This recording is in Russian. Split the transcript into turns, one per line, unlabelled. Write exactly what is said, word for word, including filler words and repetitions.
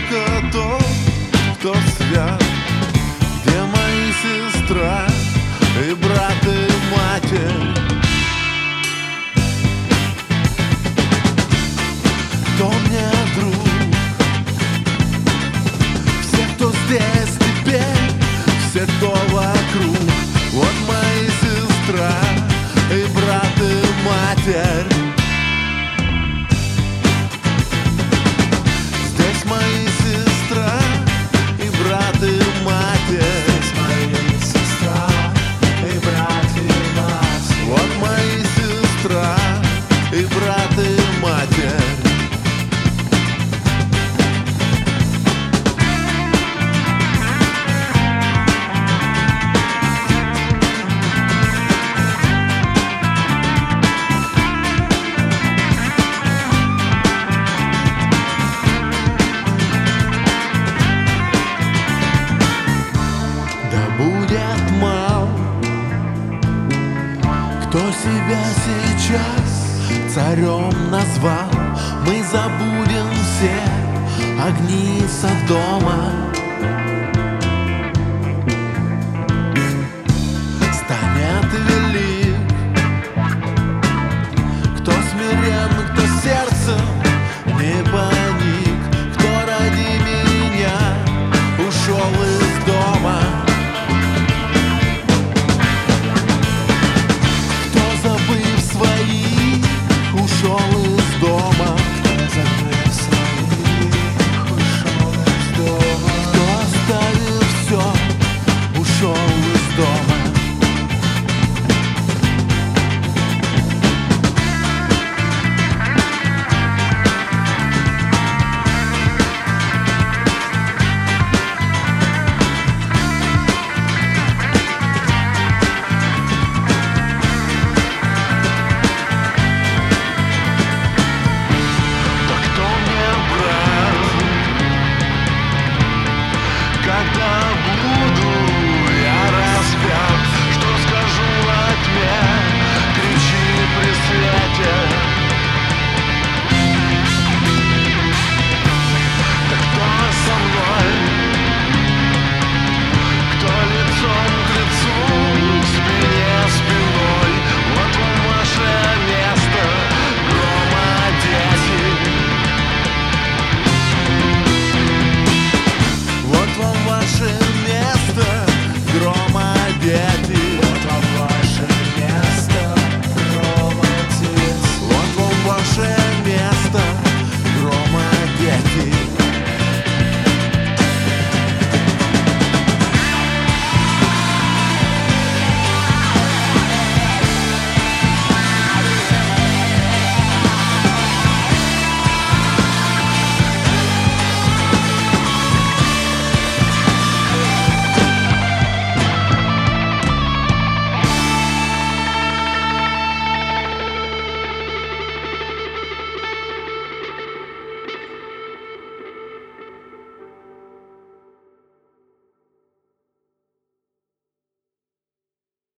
только тот, кто свят. Где мои сестра и брат и матерь? Кто мне друг? Все, кто здесь теперь, все, кто вокруг. Вот мои сестра и брат и матерь. Здесь мои сестра и брат и матерь. Здесь мои сестра и брат и мать. Вот мои сестра и брат и матерь. Кто себя сейчас царем назвал, мы забудем все огни Содома.